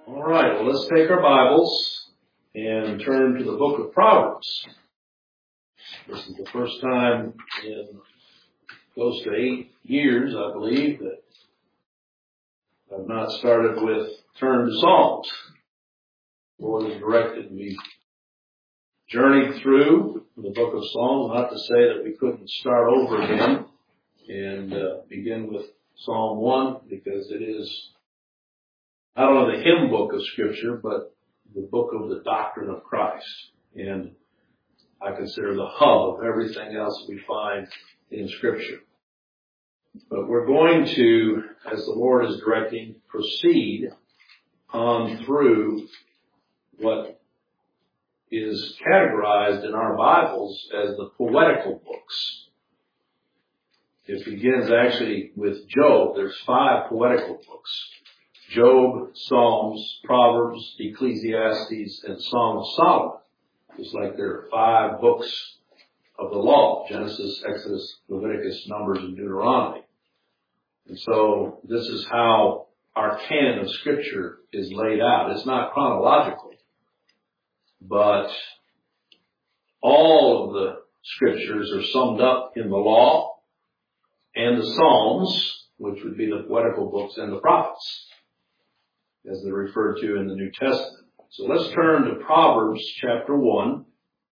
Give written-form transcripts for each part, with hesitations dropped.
All right, well, let's take our Bibles and turn to the book of Proverbs. This is the first time in close to 8 years, I believe, that I've not started with turn to Psalms. The Lord has directed me journeyed through the book of Psalms, not to say that we couldn't start over again and begin with Psalm 1, because it is not only the hymn book of Scripture, but the book of the doctrine of Christ. And I consider the hub of everything else we find in Scripture. But we're going to, as the Lord is directing, proceed on through what is categorized in our Bibles as the poetical books. It begins actually with Job. There's 5 poetical books: Job, Psalms, Proverbs, Ecclesiastes, and Song of Solomon. Just like there are 5 books of the law: Genesis, Exodus, Leviticus, Numbers, and Deuteronomy. And so this is how our canon of Scripture is laid out. It's not chronological, but all of the Scriptures are summed up in the law and the Psalms, which would be the poetical books, and the prophets, as they're referred to in the New Testament. So let's turn to Proverbs chapter 1.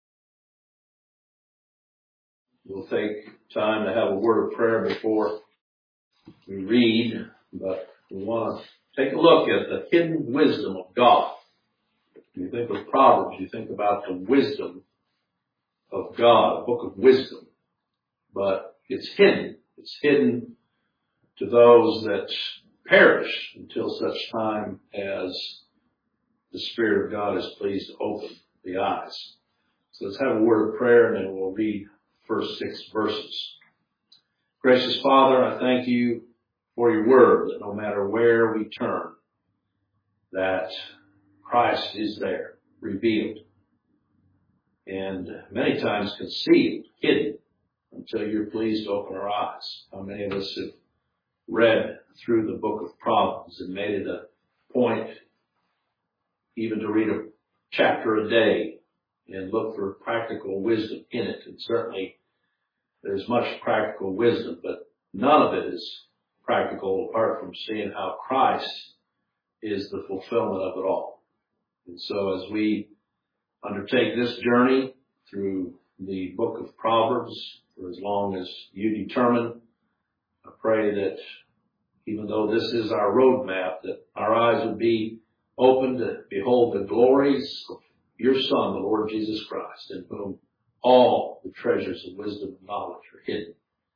We'll take time to have a word of prayer before we read, but we want to take a look at the hidden wisdom of God. When you think of Proverbs, you think about the wisdom of God, a book of wisdom. But it's hidden. It's hidden to those that perish until such time as the Spirit of God is pleased to open the eyes. So let's have a word of prayer, and then we'll read the first 6 verses. Gracious Father, I thank you for your word, that no matter where we turn, that Christ is there, revealed, and many times concealed, hidden, until you're pleased to open our eyes. How many of us have read through the book of Proverbs and made it a point even to read a chapter a day and look for practical wisdom in it? And certainly there's much practical wisdom, but none of it is practical apart from seeing how Christ is the fulfillment of it all. And so as we undertake this journey through the book of Proverbs, for as long as you determine, I pray that even though this is our roadmap, that our eyes would be open to behold the glories of your Son, the Lord Jesus Christ, in whom all the treasures of wisdom and knowledge are hidden.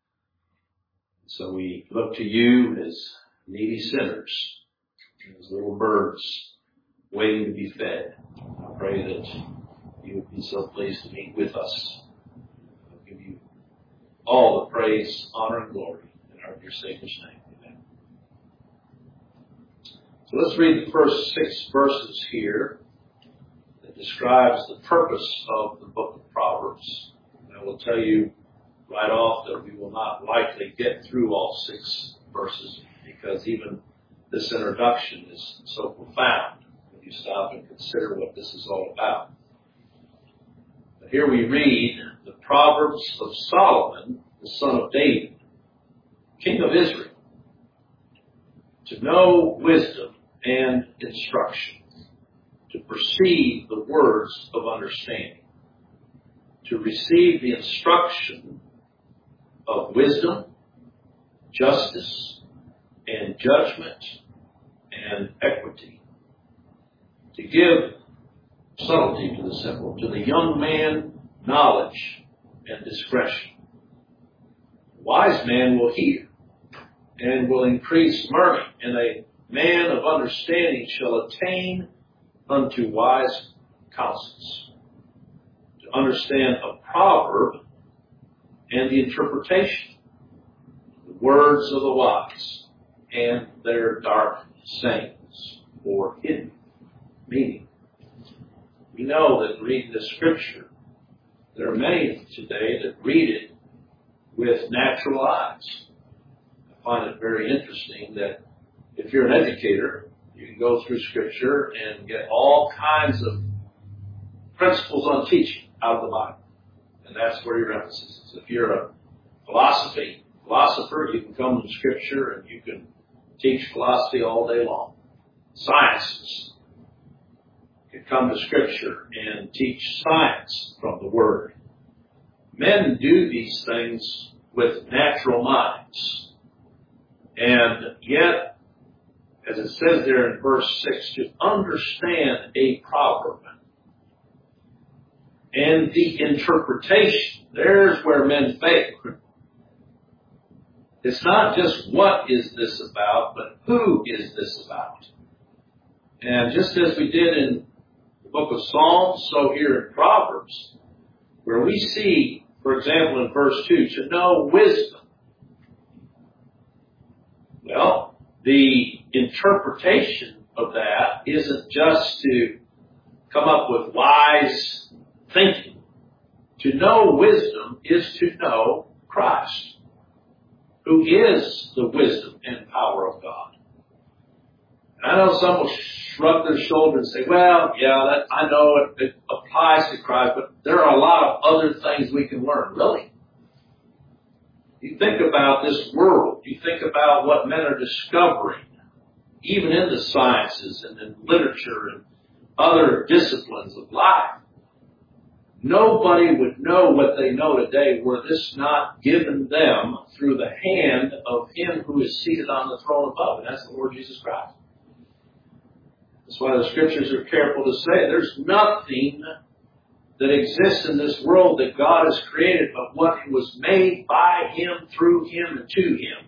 So we look to you as needy sinners, as little birds waiting to be fed. I pray that you would be so pleased to meet with us. I'll give you all the praise, honor, and glory in our dear Savior's name. Amen. So let's read the first 6 verses here that describes the purpose of the book of Proverbs. And I will tell you right off that we will not likely get through all 6 verses, because even this introduction is so profound when you stop and consider what this is all about. But here we read the Proverbs of Solomon, the son of David, king of Israel, to know wisdom and instruction, to perceive the words of understanding, to receive the instruction of wisdom, justice, and judgment, and equity, to give subtlety to the simple, to the young man knowledge and discretion. The wise man will hear and will increase learning, and a man of understanding shall attain unto wise counsels. To understand a proverb and the interpretation, the words of the wise, and their dark sayings, or hidden meaning. We know that reading the Scripture, there are many today that read it with natural eyes. I find it very interesting that if you're an educator, You can go through Scripture and get all kinds of principles on teaching out of the Bible. And that's where your emphasis is. If you're a philosopher, you can come to Scripture and you can teach philosophy all day long. Sciences. You can come to Scripture and teach science from the Word. Men do these things with natural minds. And yet, as it says there in verse 6, to understand a proverb and the interpretation, there's where men fail. It's not just what is this about, but who is this about? And just as we did in the book of Psalms, so here in Proverbs, where we see, for example, in verse 2, to know wisdom. Well, the interpretation of that isn't just to come up with wise thinking. To know wisdom is to know Christ, who is the wisdom and power of God. And I know some will shrug their shoulders and say, well, yeah, I know it applies to Christ, but there are a lot of other things we can learn. Really? You think about this world. You think about what men are discovering, even in the sciences and in literature and other disciplines of life. Nobody would know what they know today were this not given them through the hand of Him who is seated on the throne above, and that's the Lord Jesus Christ. That's why the Scriptures are careful to say there's nothing that exists in this world that God has created but what was made by Him, through Him, and to Him.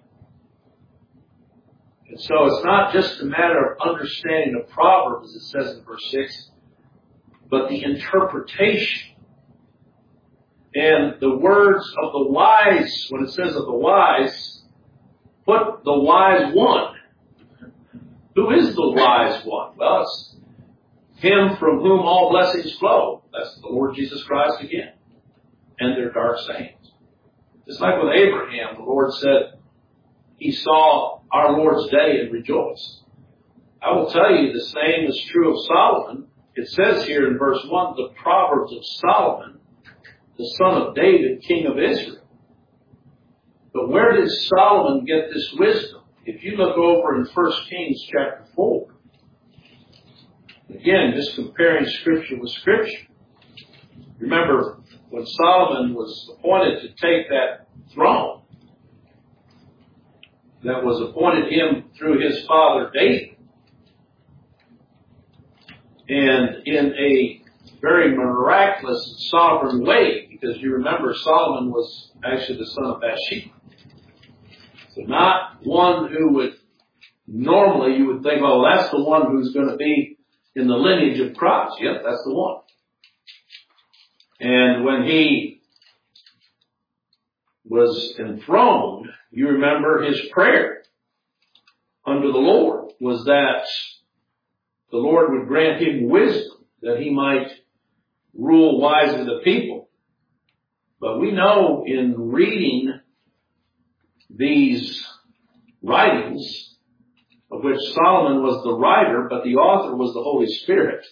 And so it's not just a matter of understanding the proverb, as it says in verse 6, but the interpretation. And the words of the wise, when it says of the wise, put the wise one. Who is the wise one? Well, it's Him from whom all blessings flow. That's the Lord Jesus Christ again. And their dark sayings. Just like with Abraham, the Lord said, he saw our Lord's day and rejoiced. I will tell you the same is true of Solomon. It says here in verse 1, the Proverbs of Solomon, the son of David, king of Israel. But where did Solomon get this wisdom? If you look over in 1 Kings chapter 4, again, just comparing Scripture with Scripture. Remember, when Solomon was appointed to take that throne that was appointed him through his father David, and in a very miraculous and sovereign way, because you remember Solomon was actually the son of Bathsheba. So not one who would, normally you would think, oh, that's the one who's going to be in the lineage of Christ. Yep, that's the one. And when he was enthroned, you remember his prayer unto the Lord was that the Lord would grant him wisdom that he might rule wisely the people. But we know in reading these writings, of which Solomon was the writer, but the author was the Holy Spirit,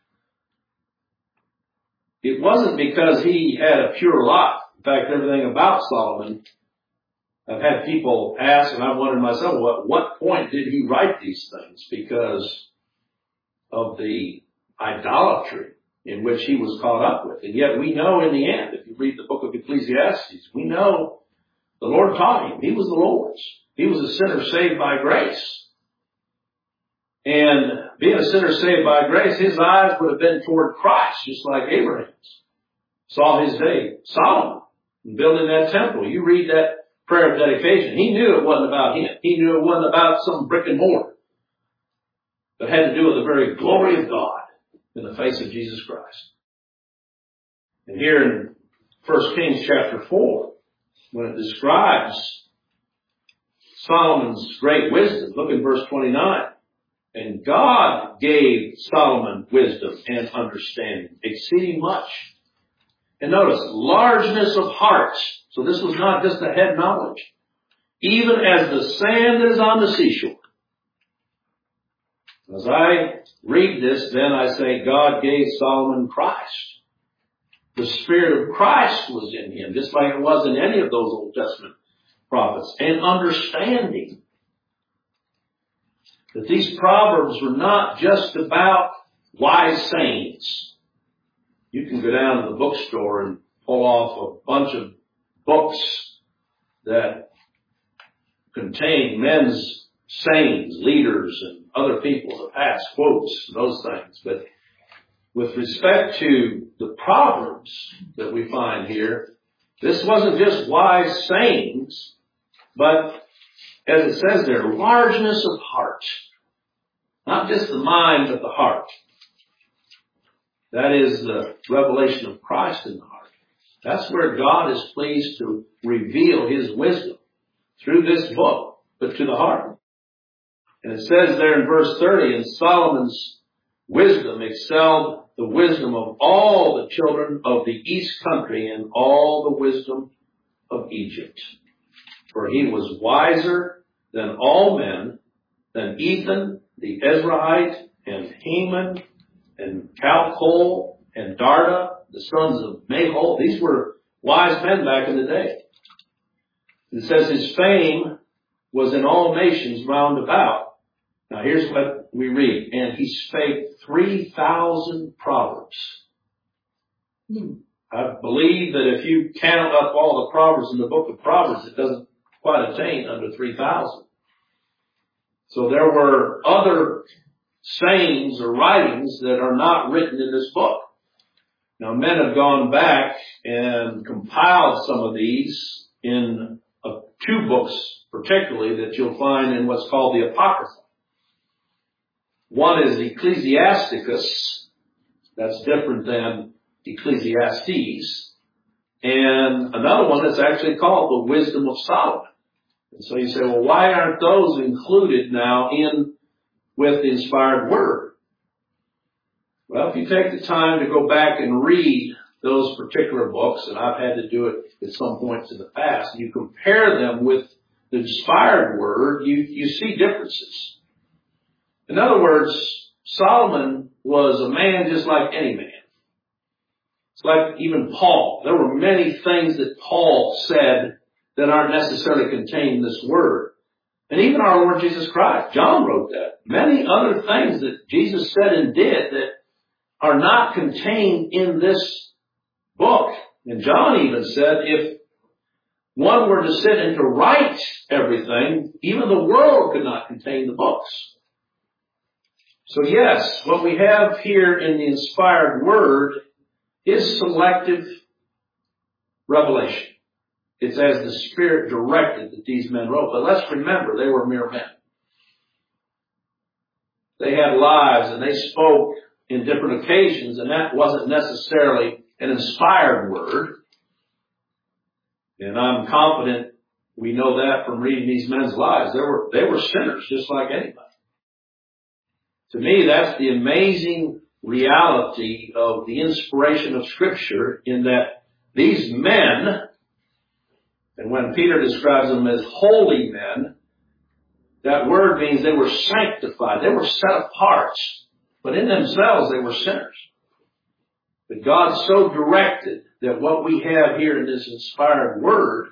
it wasn't because he had a pure life. In fact, everything about Solomon, I've had people ask, and I've wondered myself, well, at what point did he write these things? Because of the idolatry in which he was caught up with. And yet we know in the end, if you read the book of Ecclesiastes, we know the Lord taught him. He was the Lord's. He was a sinner saved by grace. And being a sinner saved by grace, his eyes would have been toward Christ, just like Abraham's. Saw his day, Solomon, building that temple. You read that prayer of dedication. He knew it wasn't about him. He knew it wasn't about some brick and mortar. But had to do with the very glory of God in the face of Jesus Christ. And here in 1 Kings chapter 4, when it describes Solomon's great wisdom, look in verse 29. And God gave Solomon wisdom and understanding, exceeding much. And notice, largeness of heart. So this was not just a head knowledge. Even as the sand that is on the seashore. As I read this, then I say God gave Solomon Christ. The Spirit of Christ was in him, just like it was in any of those Old Testament prophets. And understanding that these Proverbs were not just about wise sayings. You can go down to the bookstore and pull off a bunch of books that contain men's sayings, leaders, and other people in the past, quotes, those things. But with respect to the Proverbs that we find here, this wasn't just wise sayings, but as it says there, largeness of heart. Not just the mind, but the heart. That is the revelation of Christ in the heart. That's where God is pleased to reveal His wisdom through this book, but to the heart. And it says there in verse 30, and Solomon's wisdom excelled the wisdom of all the children of the east country and all the wisdom of Egypt. For he was wiser than all men, than Ethan the Ezrahite, and Heman, and Calcol, and Darda, the sons of Mahol. These were wise men back in the day. It says his fame was in all nations round about. Now here's what we read. And he spake 3,000 proverbs. I believe that if you count up all the proverbs in the book of Proverbs, it doesn't quite attain under 3,000. So there were other sayings or writings that are not written in this book. Now men have gone back and compiled some of these in two books particularly that you'll find in what's called the Apocrypha. One is Ecclesiasticus. That's different than Ecclesiastes. And another one is actually called the Wisdom of Solomon. And so you say, well, why aren't those included now with the inspired word? Well, if you take the time to go back and read those particular books, and I've had to do it at some points in the past, and you compare them with the inspired word, you see differences. In other words, Solomon was a man just like any man. It's like even Paul. There were many things that Paul said that aren't necessarily contained in this word. And even our Lord Jesus Christ, John wrote that. Many other things that Jesus said and did that are not contained in this book. And John even said if one were to sit and to write everything, even the world could not contain the books. So yes, what we have here in the inspired word is selective revelation. It's as the Spirit directed that these men wrote. But let's remember, they were mere men. They had lives and they spoke in different occasions, and that wasn't necessarily an inspired word. And I'm confident we know that from reading these men's lives. They were sinners just like anybody. To me, that's the amazing reality of the inspiration of Scripture, in that these men, and when Peter describes them as holy men, that word means they were sanctified. They were set apart. But in themselves, they were sinners. But God so directed that what we have here in this inspired word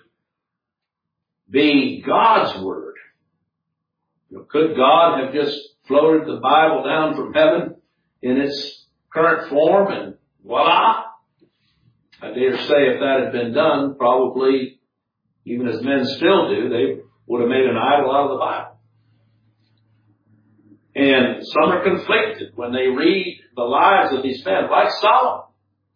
be God's word. Could God have just floated the Bible down from heaven in its current form and voila? I dare say if that had been done, probably, even as men still do, they would have made an idol out of the Bible. And some are conflicted when they read the lives of these men, like Solomon.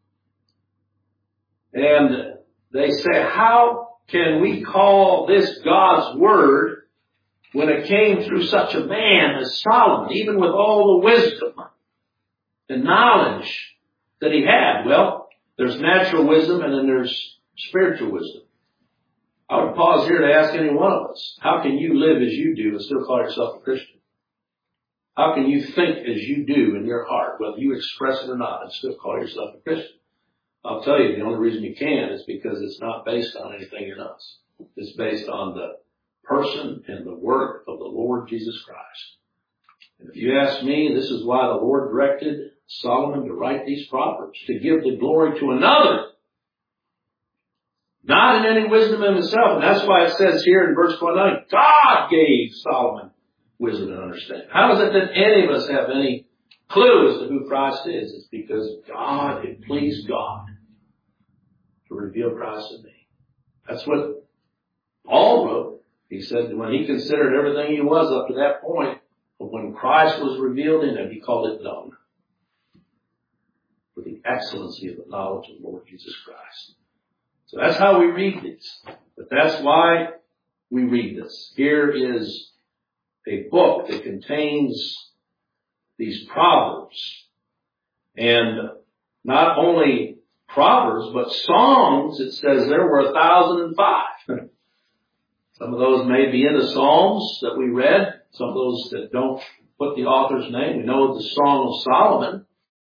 And they say, how can we call this God's word when it came through such a man as Solomon, even with all the wisdom and knowledge that he had? Well, there's natural wisdom and then there's spiritual wisdom. I would pause here to ask any one of us, how can you live as you do and still call yourself a Christian? How can you think as you do in your heart, whether you express it or not, and still call yourself a Christian? I'll tell you, the only reason you can is because it's not based on anything in us. It's based on the person and the work of the Lord Jesus Christ. And if you ask me, this is why the Lord directed Solomon to write these Proverbs, to give the glory to another, not in any wisdom of himself. And that's why it says here in verse 29, God gave Solomon wisdom and understanding. How is it that any of us have any clue as to who Christ is? It's because God, it pleased God to reveal Christ to me. That's what Paul wrote. He said when he considered everything he was up to that point, but when Christ was revealed in him, he called it known. For the excellency of the knowledge of the Lord Jesus Christ. So that's how we read this. But that's why we read this. Here is a book that contains these Proverbs. And not only Proverbs, but Psalms. It says there were 1,005. Some of those may be in the Psalms that we read. Some of those that don't put the author's name. We know the Song of Solomon,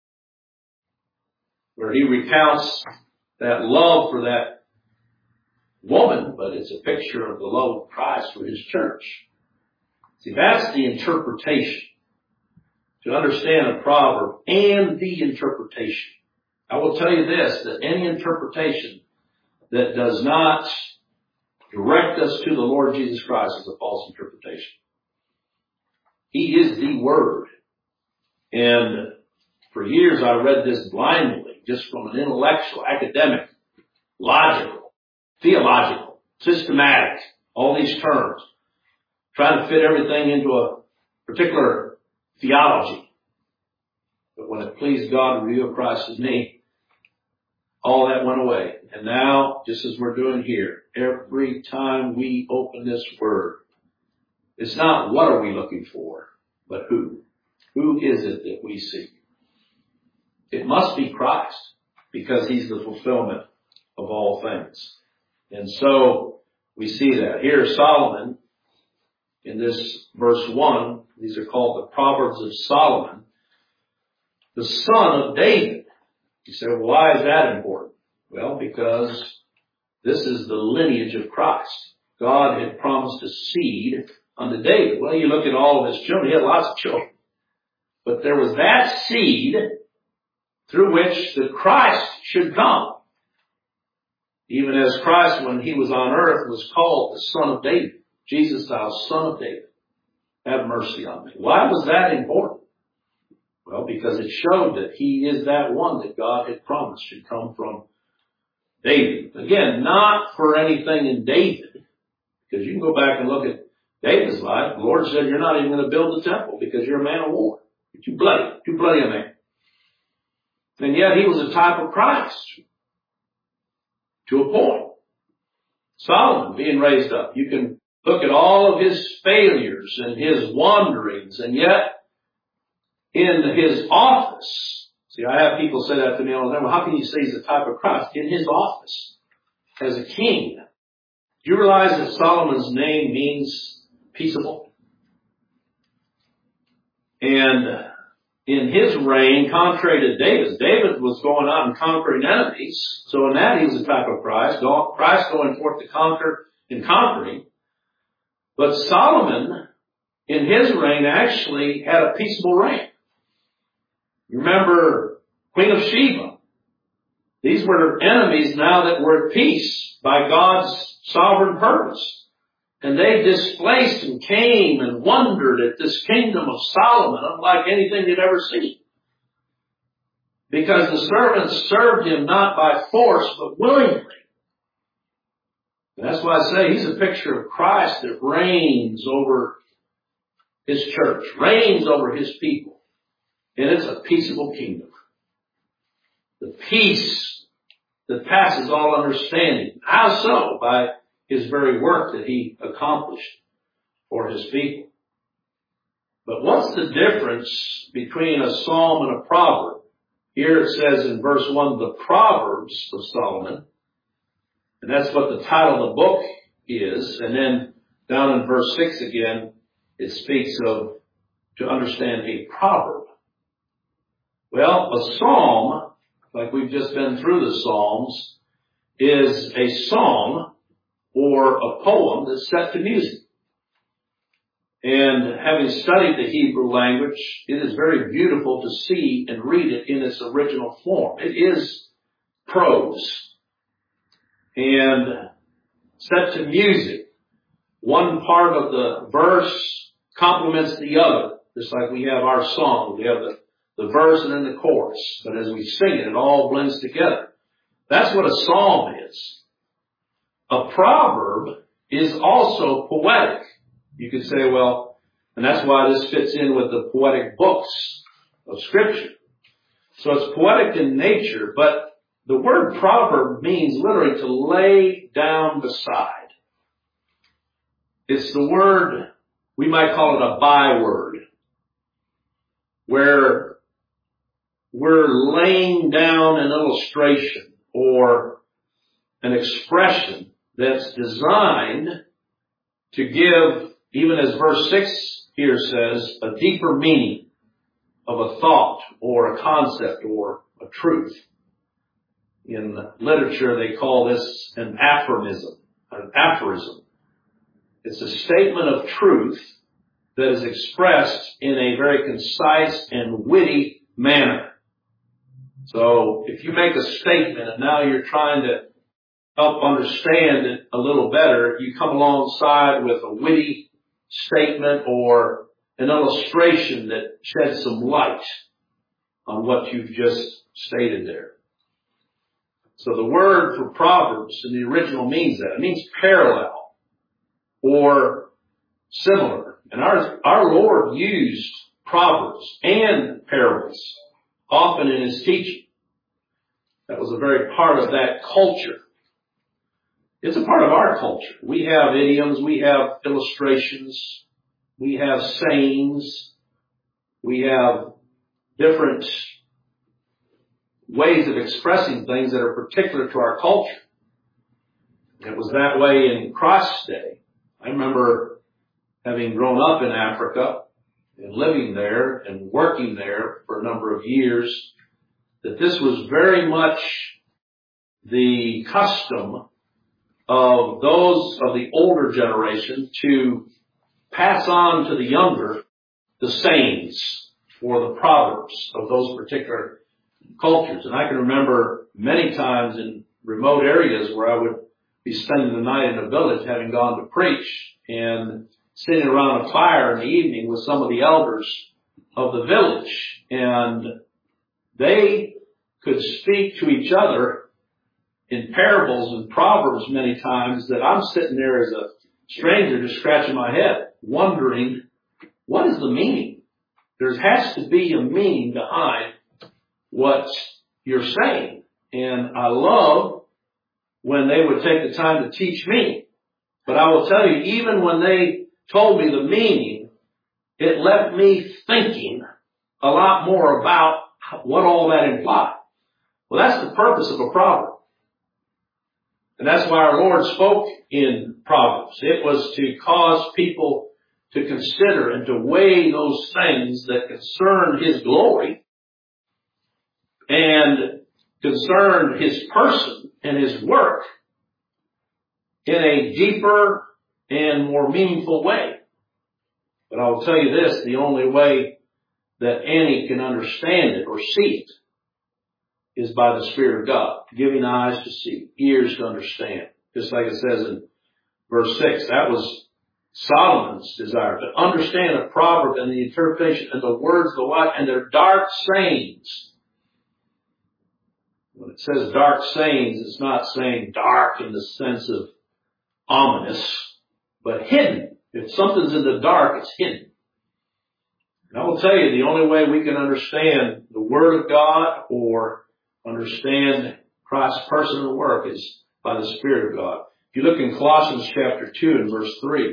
where he recounts that love for that woman, but it's a picture of the love of Christ for his church. See, that's the interpretation. To understand a proverb and the interpretation. I will tell you this, that any interpretation that does not direct us to the Lord Jesus Christ is a false interpretation. He is the Word. And for years I read this blindly, just from an intellectual, academic, logical, theological, systematic, all these terms, trying to fit everything into a particular theology. But when it pleased God to reveal Christ to me, all that went away. And now, just as we're doing here, every time we open this Word, it's not what are we looking for, but who. Who is it that we seek? It must be Christ, because He's the fulfillment of all things. And so, we see that. Here, Solomon, in this verse 1, these are called the Proverbs of Solomon, the son of David. You say, well, why is that important? Well, because this is the lineage of Christ. God had promised a seed unto David. Well, you look at all of his children, he had lots of children. But there was that seed through which the Christ should come. Even as Christ, when he was on earth, was called the Son of David. Jesus, thou Son of David, have mercy on me. Why was that important? Well, because it showed that he is that one that God had promised should come from David. Again, not for anything in David, because you can go back and look at David's life. The Lord said, you're not even going to build the temple because you're a man of war. You're too bloody a man. And yet he was a type of Christ to a point. Solomon being raised up. You can look at all of his failures and his wanderings, and yet in his office. See, I have people say that to me all the time. Well, how can you say he's a type of Christ? In his office as a king. Do you realize that Solomon's name means peaceable? And in his reign, contrary to David's, David was going out and conquering enemies. So in that he was a type of Christ. Christ going forth to conquer and conquering. But Solomon, in his reign, actually had a peaceable reign. You remember Queen of Sheba. These were enemies now that were at peace by God's sovereign purpose. And they displaced and came and wondered at this kingdom of Solomon, unlike anything they'd ever seen. Because the servants served him not by force, but willingly. And that's why I say he's a picture of Christ that reigns over his church, reigns over his people. And it's a peaceable kingdom. The peace that passes all understanding. How so? By his very work that he accomplished for his people. But what's the difference between a psalm and a proverb? Here it says in verse 1, the Proverbs of Solomon. And that's what the title of the book is. And then down in verse 6 again, it speaks of to understand a proverb. Well, a psalm, like we've just been through the Psalms, is a song or a poem that's set to music. And having studied the Hebrew language, it is very beautiful to see and read it in its original form. It is prose and set to music. One part of the verse complements the other, just like we have our song. We have the verse and then the chorus. But as we sing it, it all blends together. That's what a psalm is. A proverb is also poetic. You could say, well, and that's why this fits in with the poetic books of Scripture. So it's poetic in nature, but the word proverb means literally to lay down beside. It's the word, we might call it a byword, where we're laying down an illustration or an expression that's designed to give, even as verse 6 here says, a deeper meaning of a thought or a concept or a truth. In literature, they call this an aphorism. An aphorism. It's a statement of truth that is expressed in a very concise and witty manner. So if you make a statement and now you're trying to help understand it a little better, you come alongside with a witty statement or an illustration that sheds some light on what you've just stated there. So the word for Proverbs in the original means that. It means parallel or similar. And our Lord used Proverbs and parables often in His teaching. That was a very part of that culture. It's a part of our culture. We have idioms, we have illustrations, we have sayings, we have different ways of expressing things that are particular to our culture. It was that way in Christ's day. I remember having grown up in Africa and living there and working there for a number of years, that this was very much the custom of those of the older generation to pass on to the younger the sayings or the proverbs of those particular cultures. And I can remember many times in remote areas where I would be spending the night in a village having gone to preach and sitting around a fire in the evening with some of the elders of the village. And they could speak to each other in parables and proverbs many times that I'm sitting there as a stranger just scratching my head, wondering, what is the meaning? There has to be a meaning behind what you're saying. And I love when they would take the time to teach me. But I will tell you, even when they told me the meaning, it left me thinking a lot more about what all that implied. Well, that's the purpose of a proverb. And that's why our Lord spoke in Proverbs. It was to cause people to consider and to weigh those things that concern His glory and concern His person and His work in a deeper and more meaningful way. But I will tell you this, the only way that any can understand it or see it is by the Spirit of God, giving eyes to see, ears to understand. Just like it says in verse 6, that was Solomon's desire, to understand a proverb and the interpretation and the words of the wise and their dark sayings. When it says dark sayings, it's not saying dark in the sense of ominous, but hidden. If something's in the dark, it's hidden. And I will tell you, the only way we can understand the Word of God or understand Christ's person and work is by the Spirit of God. If you look in Colossians chapter 2 and verse 3,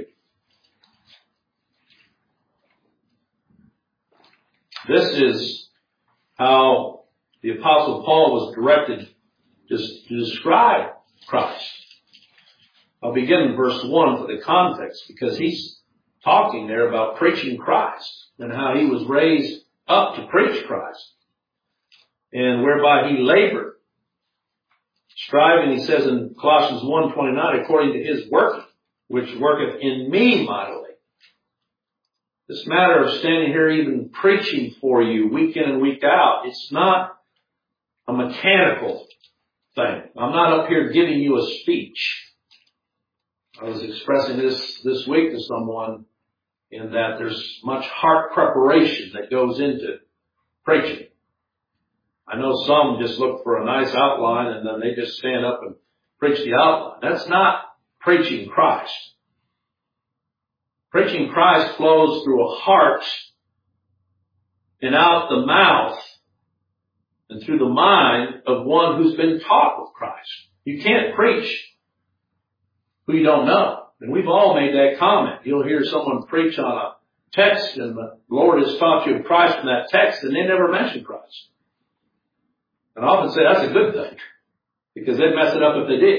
this is how the Apostle Paul was directed to describe Christ. I'll begin in verse 1 for the context, because he's talking there about preaching Christ and how he was raised up to preach Christ, and whereby he labored, striving, he says in Colossians 1:29, according to His working, which worketh in me mightily. This matter of standing here even preaching for you week in and week out, it's not a mechanical thing. I'm not up here giving you a speech. I was expressing this week to someone in that there's much heart preparation that goes into preaching. I know some just look for a nice outline and then they just stand up and preach the outline. That's not preaching Christ. Preaching Christ flows through a heart and out the mouth and through the mind of one who's been taught with Christ. You can't preach who you don't know. And we've all made that comment. You'll hear someone preach on a text and the Lord has taught you of Christ from that text and they never mention Christ. And I often say that's a good thing because they'd mess it up if they did.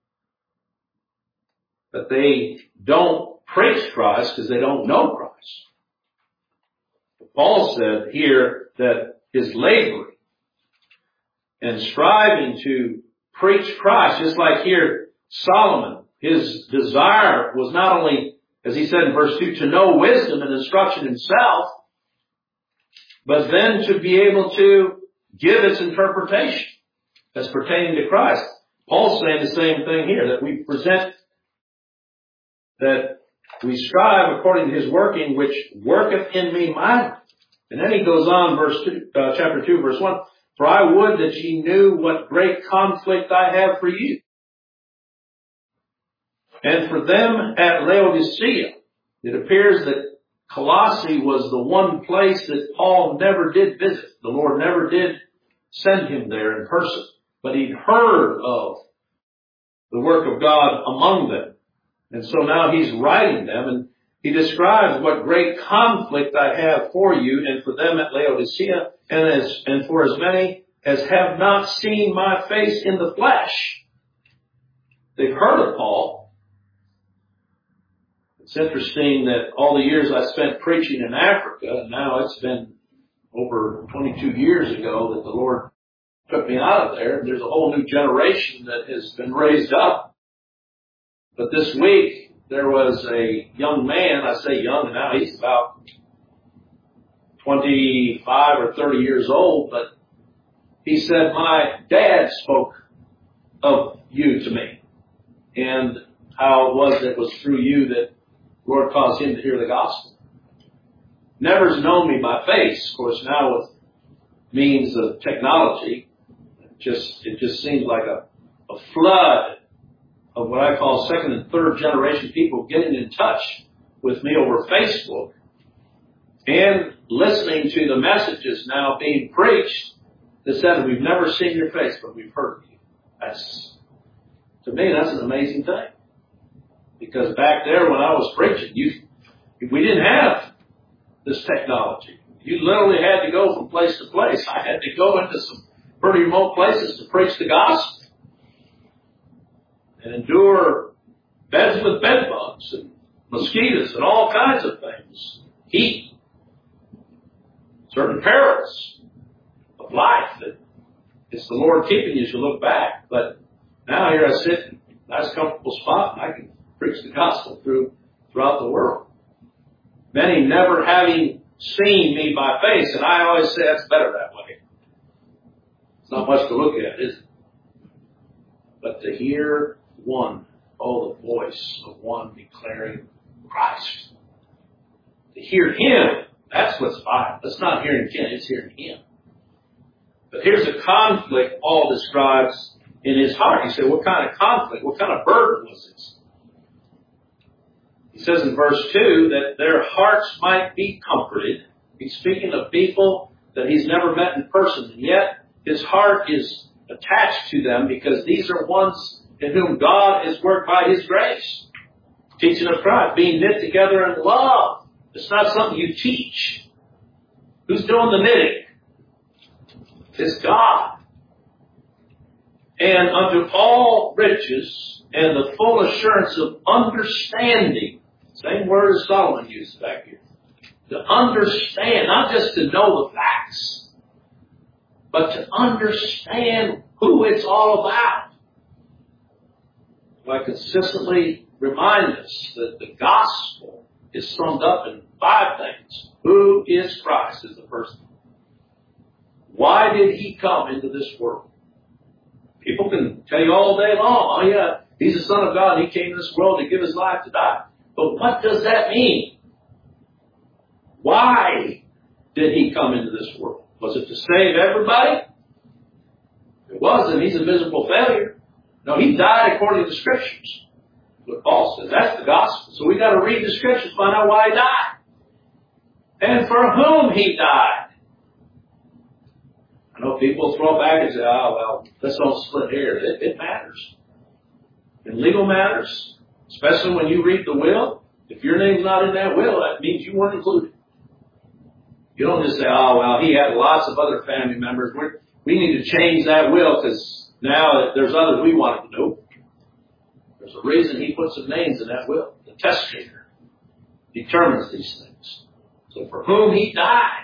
But they don't preach Christ because they don't know Christ. Paul said here that his laboring and striving to preach Christ, just like here Solomon, his desire was not only, as he said in verse 2, to know wisdom and instruction himself, but then to be able to give its interpretation as pertaining to Christ. Paul's saying the same thing here, that we present, that we strive according to his working, which worketh in me mightily. And then he goes on, chapter 2, verse 1, for I would that ye knew what great conflict I have for you. And for them at Laodicea, it appears that Colossae was the one place that Paul never did visit. The Lord never did send him there in person. But he'd heard of the work of God among them. And so now he's writing them, and he describes what great conflict I have for you and for them at Laodicea, and for as many as have not seen my face in the flesh. They've heard of Paul. It's interesting that all the years I spent preaching in Africa, and now it's been over 22 years ago that the Lord took me out of there. There's a whole new generation that has been raised up. But this week, there was a young man, I say young, and now he's about 25 or 30 years old, but he said, my dad spoke of you to me, and how it was through you that the Lord caused him to hear the gospel. Never's known me by face. Of course, now with means of technology, it just seems like a flood of what I call second and third generation people getting in touch with me over Facebook and listening to the messages now being preached that said, we've never seen your face, but we've heard of you. To me, that's an amazing thing. Because back there when I was preaching, we didn't have this technology. You literally had to go from place to place. I had to go into some pretty remote places to preach the gospel and endure beds with bed bugs and mosquitoes and all kinds of things. Heat. Certain perils of life that it's the Lord keeping you as you look back. But now here I sit in a nice comfortable spot and I can preach the gospel throughout the world. Many never having seen me by face, and I always say that's better that way. It's not much to look at, is it? But to hear the voice of one declaring Christ. To hear him, that's what's vital. It's not hearing him, it's hearing him. But here's a conflict Paul describes in his heart. You say, what kind of conflict? What kind of burden was this? He says in verse 2 that their hearts might be comforted. He's speaking of people that he's never met in person, and yet his heart is attached to them because these are ones in whom God has worked by his grace. Teaching of Christ, being knit together in love. It's not something you teach. Who's doing the knitting? It's God. And unto all riches and the full assurance of understanding. Same word as Solomon used back here. To understand, not just to know the facts, but to understand who it's all about. I consistently remind us that the gospel is summed up in 5 things. Who is Christ is the first one. Why did he come into this world? People can tell you all day long, oh yeah, he's the Son of God, and he came to this world to give his life to die. But what does that mean? Why did he come into this world? Was it to save everybody? If it wasn't, he's a miserable failure. No, he died according to the Scriptures. That's what Paul says. That's the gospel. So we got to read the Scriptures, find out why he died. And for whom he died. I know people throw back and say, oh, well, let's don't split hairs. It matters. In legal matters, especially when you read the will, if your name's not in that will, that means you weren't included. You don't just say, oh, well, he had lots of other family members. We need to change that will because now there's others we wanted to know. There's a reason he put some names in that will. The testator determines these things. So for whom he died.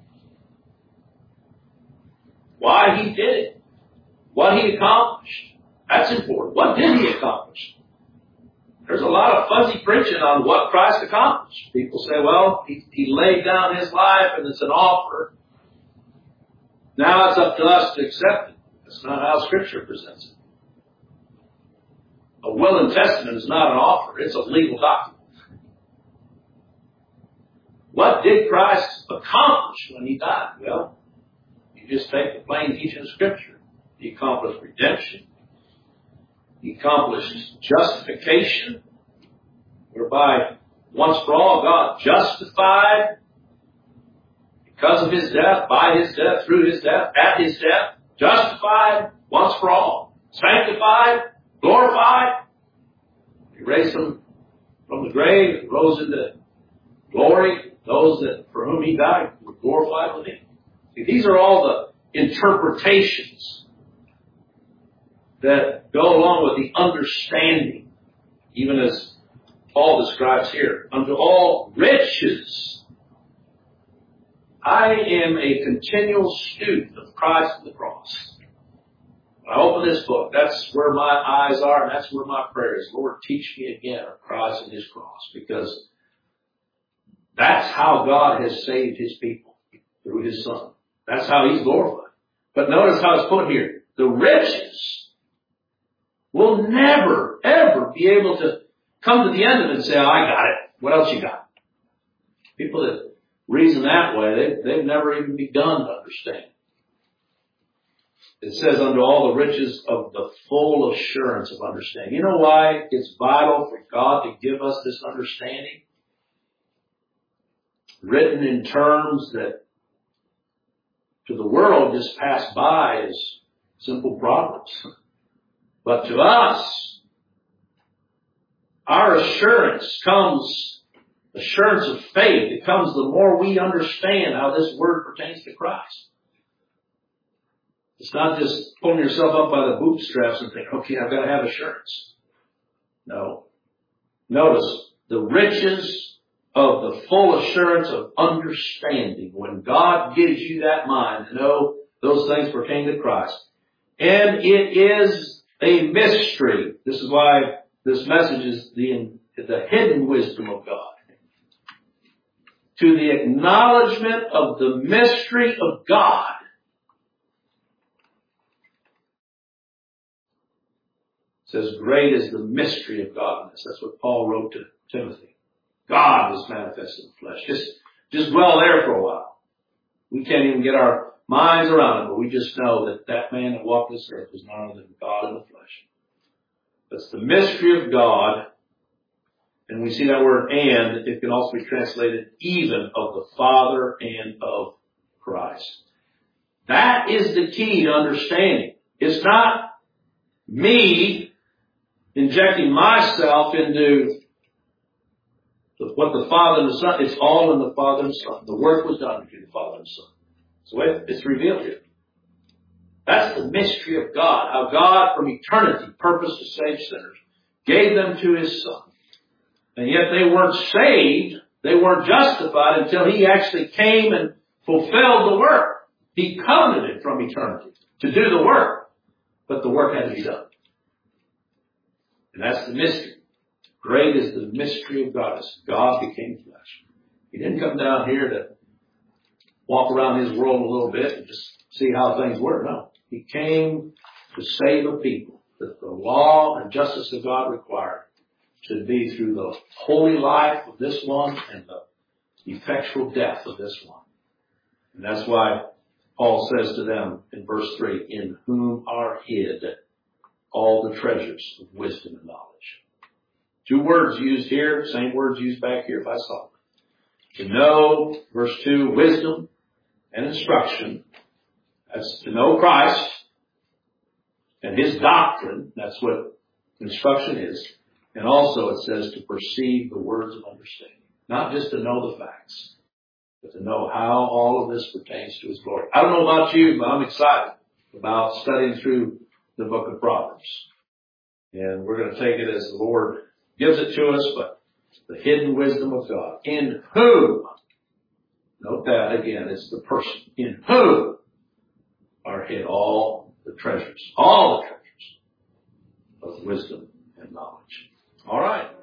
Why he did it. What he accomplished. That's important. What did he accomplish? There's a lot of fuzzy preaching on what Christ accomplished. People say, well, he laid down his life and it's an offer. Now it's up to us to accept it. That's not how Scripture presents it. A will and testament is not an offer. It's a legal document. What did Christ accomplish when he died? Well, you just take the plain teaching of Scripture. He accomplished redemption. He accomplished justification, whereby once for all God justified because of his death, by his death, through his death, at his death, justified once for all, sanctified, glorified. He raised them from the grave, rose into glory. Those that for whom he died were glorified with him. See, these are all the interpretations that go along with the understanding, even as Paul describes here. Unto all riches, I am a continual student of Christ and the cross. When I open this book, that's where my eyes are, and that's where my prayer is. Lord, teach me again of Christ and his cross, because that's how God has saved his people, through his Son. That's how he's glorified. But notice how it's put here. The riches will never, ever be able to come to the end of it and say, oh, I got it. What else you got? People that reason that way, they've never even begun to understand. It says, unto all the riches of the full assurance of understanding. You know why it's vital for God to give us this understanding? Written in terms that to the world just pass by as simple problems. But to us, our assurance comes, assurance of faith. It comes the more we understand how this word pertains to Christ. It's not just pulling yourself up by the bootstraps and think, okay, I've got to have assurance. No. Notice the riches of the full assurance of understanding. When God gives you that mind to know those things pertain to Christ. And it is a mystery. This is why this message is the hidden wisdom of God. To the acknowledgement of the mystery of God. It says, great is the mystery of godliness. That's what Paul wrote to Timothy. God was manifested in the flesh. Just dwell there for a while. We can't even get our minds around it, but we just know that that man that walked this earth was none other than God in the flesh. That's the mystery of God. And we see that word and. It can also be translated even of the Father and of Christ. That is the key to understanding. It's not me injecting myself into what the Father and the Son. It's all in the Father and the Son. The work was done between the Father and the Son. So it's revealed here. That's the mystery of God. How God from eternity purposed to save sinners. Gave them to his Son. And yet they weren't saved. They weren't justified until he actually came and fulfilled the work. He covenanted from eternity to do the work. But the work had to be done. And that's the mystery. Great is the mystery of God. God became flesh. He didn't come down here to walk around his world a little bit and just see how things were. No. He came to save a people that the law and justice of God required should be through the holy life of this one and the effectual death of this one. And that's why Paul says to them in verse 3, in whom are hid all the treasures of wisdom and knowledge. Two words used here, same words used back here by Solomon. To know, verse 2, wisdom and instruction. That's to know Christ and his doctrine. That's what instruction is. And also it says to perceive the words of understanding. Not just to know the facts, but to know how all of this pertains to his glory. I don't know about you, but I'm excited about studying through the book of Proverbs. And we're going to take it as the Lord gives it to us, but the hidden wisdom of God. In whom, note that again, it's the person. In whom are hid all the treasures of wisdom and knowledge. All right.